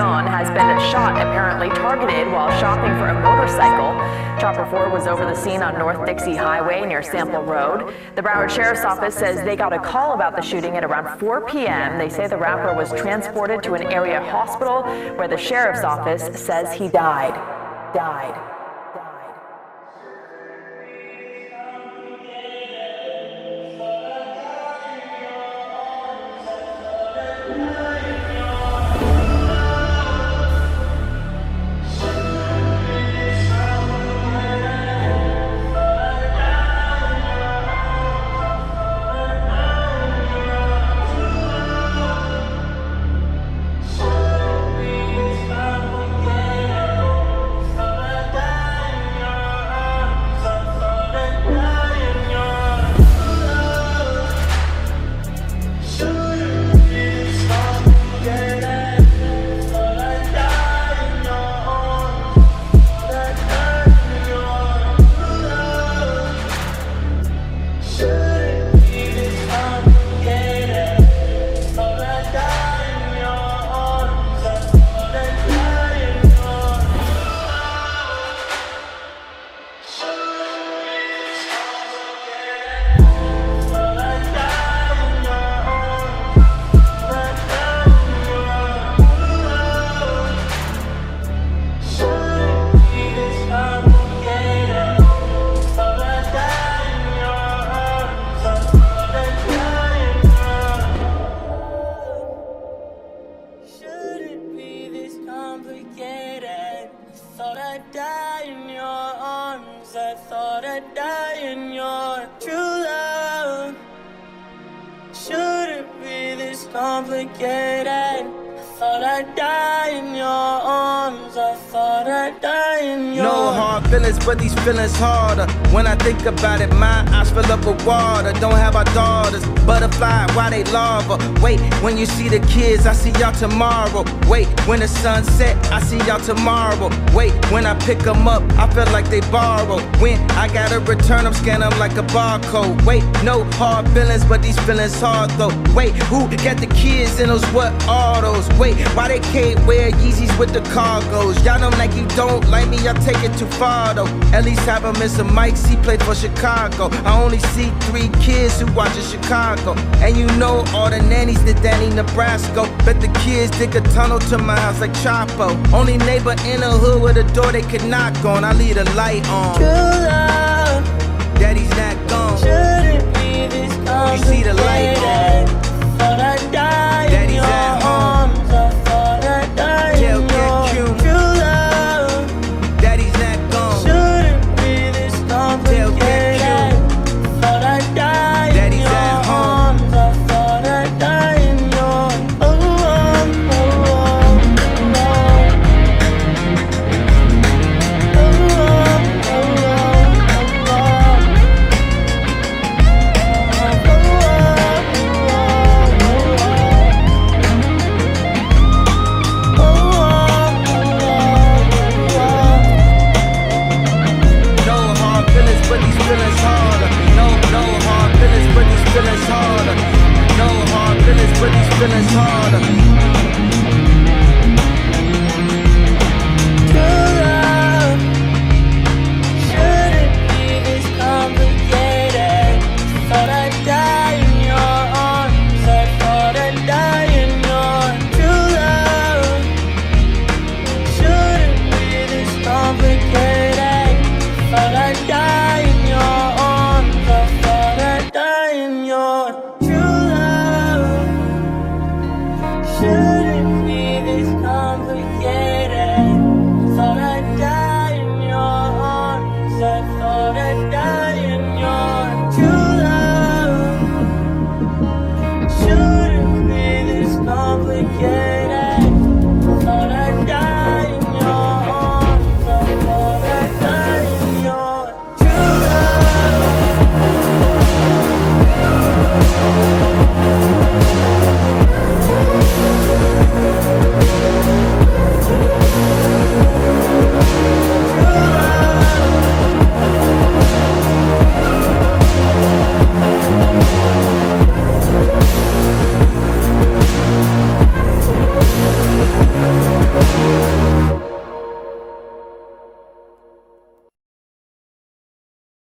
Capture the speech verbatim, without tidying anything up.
Encarnacion has been shot, apparently targeted while shopping for a motorcycle. Chopper four was over the scene on North Dixie Highway near Sample Road. The Broward Sheriff's Office says they got a call about the shooting at around four p m They say the rapper was transported to an area hospital where the Sheriff's Office says he died. Died. Thought I'd die in your arms. I thought I'd die in your true love. Shouldn't be this complicated. I thought I'd die in your arms. I thought I'd die in your. No hard feelings, but these feelings harder. When I think about it, my eyes fill up with water. Don't have our daughters, butterfly, why they larva? Wait, when you see the kids, I see y'all tomorrow. Wait, when the sun set, I see y'all tomorrow. Wait, when I pick them up, I feel like they borrow. When I gotta return them, scan them like a barcode. Wait, no hard feelings, but these feelings hard though. Wait, who got the kids in those what are those? Wait, why they can't wear Yeezys with the cargos? Y'all know like you don't like me, y'all take it too far though. At least have him miss a mic, he played for Chicago. I only see three kids who watch in Chicago. And you know all the nannies that Danny Nebraska. Bet the kids dig a tunnel to my house like Chapo. Only neighbor in the hood with a door they could knock on. I leave the light on. True love, Daddy's not gone. shouldn't be this complicated. You see the light on. Thought I'd die in Daddy's your at home. arms. I thought I'd die Tell in Get your Cute. true love. Daddy's not gone. Shouldn't be this Tell Get complicated. Thought I'd die in Daddy's your at home. arms. I thought I'd die in your. Oh, oh, oh, oh, oh. Oh, oh, oh, No hard feelings, but these feelings harder. No, no hard feelings, but these feelings harder. No hard feelings, but these feelings harder.